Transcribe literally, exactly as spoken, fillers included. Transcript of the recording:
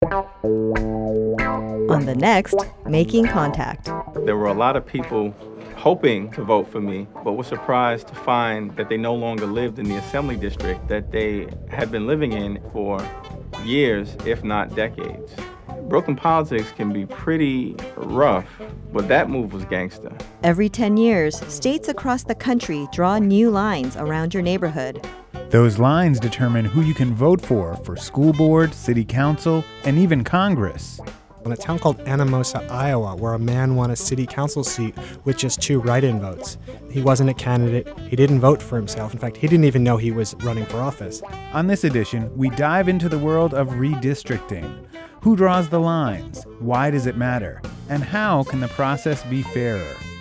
On the next, Making Contact. There were a lot of people hoping to vote for me, but were surprised to find that they no longer lived in the assembly district that they had been living in for years, if not decades. Brooklyn politics can be pretty rough, but that move was gangster. Every ten years, states across the country draw new lines around your neighborhood. Those lines determine who you can vote for for school board, city council, and even Congress. In a town called Anamosa, Iowa, where a man won a city council seat with just two write-in votes. He wasn't a candidate. He didn't vote for himself. In fact, he didn't even know he was running for office. On this edition, we dive into the world of redistricting. Who draws the lines? Why does it matter? And how can the process be fairer?